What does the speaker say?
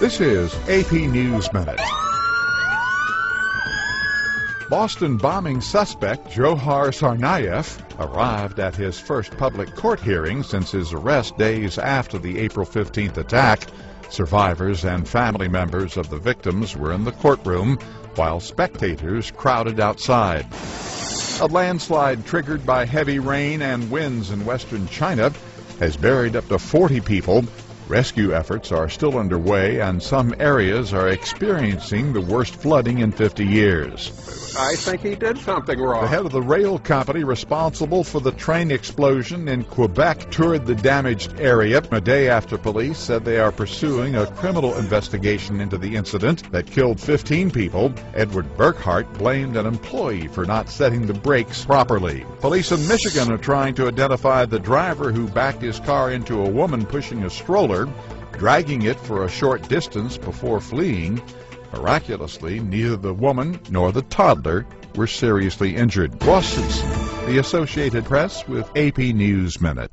This is AP News Minute. Boston bombing suspect Dzhokhar Tsarnaev arrived at his first public court hearing since his arrest days after the April 15th attack. Survivors and family members of the victims were in the courtroom while spectators crowded outside. A landslide triggered by heavy rain and winds in western China has buried up to 40 people. Rescue efforts are still underway, and some areas are experiencing the worst flooding in 50 years. I think he did something wrong. The head of the rail company responsible for the train explosion in Quebec toured the damaged area a day after police said they are pursuing a criminal investigation into the incident that killed 15 people. Edward Burkhart blamed an employee for not setting the brakes properly. Police in Michigan are trying to identify the driver who backed his car into a woman pushing a stroller, dragging it for a short distance before fleeing. Miraculously, neither the woman nor the toddler were seriously injured. Ross Simpson, The Associated Press, with AP News Minute.